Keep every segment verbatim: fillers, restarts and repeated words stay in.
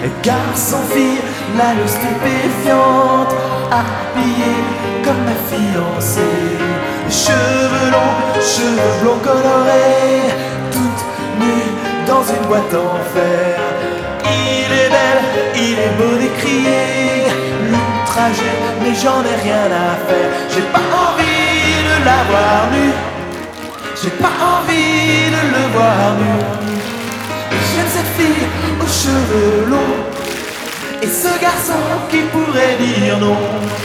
Garçon, fille, l'allure stupéfiante, habillée comme ma fiancée. Cheveux longs, cheveux blonds colorés, toute nue dans une boîte en fer. Il est belle, il est beau d'écrier l'outragé, mais j'en ai rien à faire. J'ai pas envie de la voir nue, j'ai pas envie de le voir nu. J'aime cette fille aux cheveux longs et ce garçon qui pourrait dire non.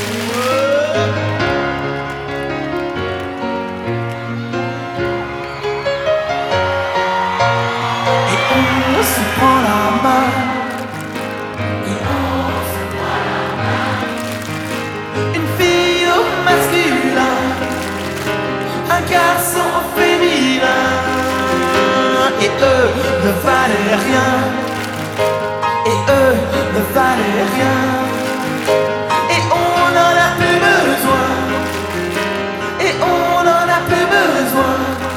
Et on se prend la main, et on se prend la main. Une fille au masculin, un garçon au féminin. Et eux ne valaient rien, et eux ne valaient rien. Et on n'en a plus besoin, et on n'en a plus besoin.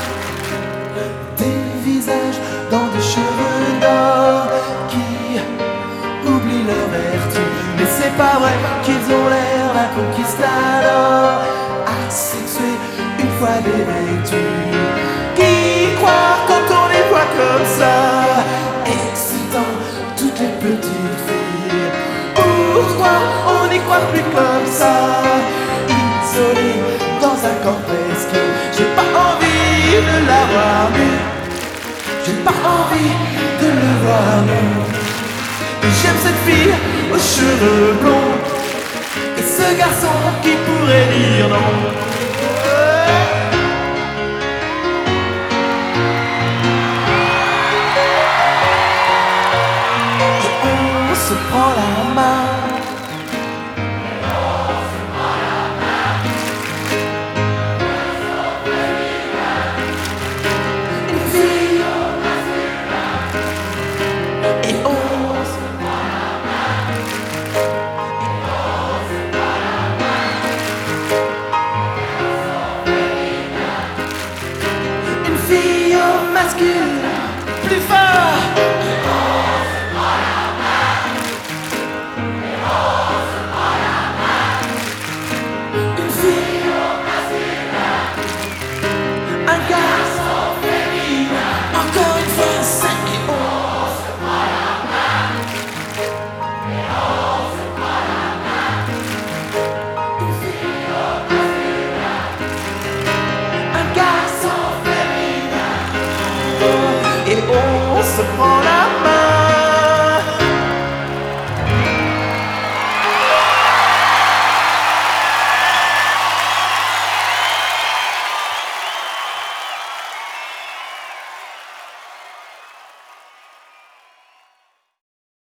Des visages dans des cheveux d'or qui oublient leur vertu. Mais c'est pas vrai qu'ils ont l'air d'un conquistador asexué une fois dévêtus. Qui croit quand on les voit comme ça, excitant toutes les petites filles? Pourquoi on n'y croit plus comme ça, isolé dans un corps presque? J'ai pas envie de la voir nue, j'ai pas envie de le voir nu. Et j'aime cette fille aux cheveux blonds et ce garçon qui pourrait dire non. Se prend la main,